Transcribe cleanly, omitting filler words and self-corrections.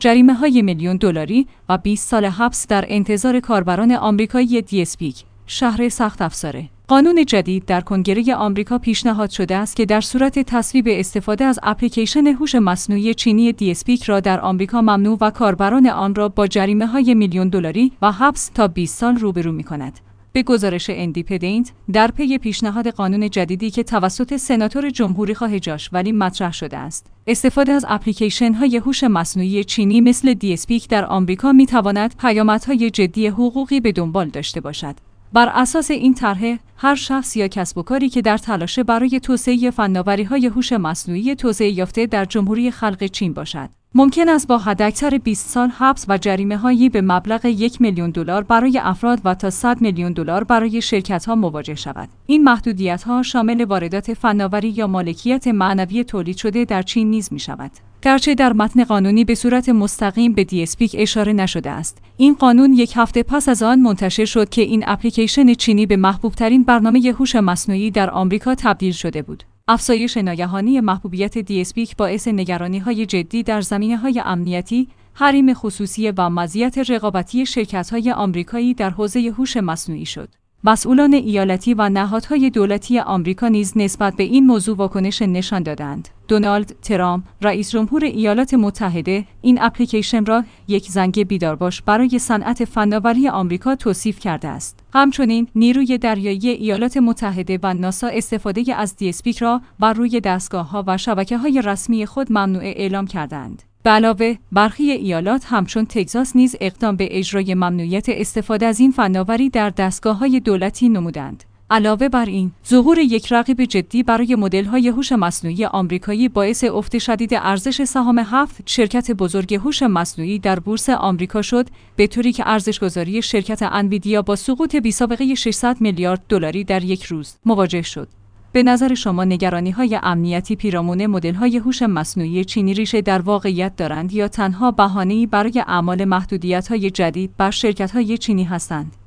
جریمه‌های میلیون دلاری و 20 سال حبس در انتظار کاربران آمریکایی دیسپیک. شهر سخت افزاره. قانون جدید در کنگره آمریکا پیشنهاد شده است که در صورت تصویب استفاده از اپلیکیشن هوش مصنوعی چینی دیسپیک را در آمریکا ممنوع و کاربران آن را با جریمه‌های میلیون دلاری و حبس تا 20 سال روبرو می‌کند. به گزارش ایندیپندنت، در پی پیشنهاد قانون جدیدی که توسط سناتور جمهوری‌خواه جاش ولی مطرح شده است، استفاده از اپلیکیشن‌های هوش مصنوعی چینی مثل دیسپیک در آمریکا می‌تواند پیامدهای جدی حقوقی به دنبال داشته باشد. بر اساس این طرح، هر شخص یا کسب و کاری که در تلاش برای توسعه فناوری‌های هوش مصنوعی توسعه یافته در جمهوری خلق چین باشد، ممکن است با حداکثر 20 سال حبس و جریمه‌هایی به مبلغ 1 میلیون دلار برای افراد و تا 100 میلیون دلار برای شرکت‌ها مواجه شود. این محدودیت‌ها شامل واردات فناوری یا مالکیت معنوی تولید شده در چین نیز می‌شود. گرچه در متن قانونی به صورت مستقیم به دیسپیک اشاره نشده است، این قانون یک هفته پس از آن منتشر شد که این اپلیکیشن چینی به محبوب‌ترین برنامه هوش مصنوعی در آمریکا تبدیل شده بود. افزایش ناگهانی محبوبیت دیسپیک باعث نگرانی‌های جدی در زمینه‌های امنیتی، حریم خصوصی و مزیت رقابتی شرکت‌های آمریکایی در حوزه هوش مصنوعی شد. مسئولان ایالتی و نهادهای دولتی آمریکا نیز نسبت به این موضوع واکنش نشان دادند. دونالد ترامپ، رئیس جمهور ایالات متحده، این اپلیکیشن را یک زنگ بیدارباش برای صنعت فناوری آمریکا توصیف کرده است. همچنین نیروی دریایی ایالات متحده و ناسا استفاده از دیسپیک را بر روی دستگاه‌ها و شبکه‌های رسمی خود ممنوع اعلام کردند. به علاوه، برخی ایالات همچون تگزاس نیز اقدام به اجرای ممنوعیت استفاده از این فناوری در دستگاه‌های دولتی نمودند. علاوه بر این، ظهور یک رقیب جدی برای مدل‌های هوش مصنوعی آمریکایی باعث افت شدید ارزش سهام 7 شرکت بزرگ هوش مصنوعی در بورس آمریکا شد، به طوری که ارزش‌گذاری شرکت انویدیا با سقوط بی‌سابقه 600 میلیارد دلاری در یک روز مواجه شد. به نظر شما نگرانی‌های امنیتی پیرامون مدل‌های هوش مصنوعی چینی ریشه در واقعیت دارند یا تنها بهانه‌ای برای اعمال محدودیت‌های جدید بر شرکت‌های چینی هستند؟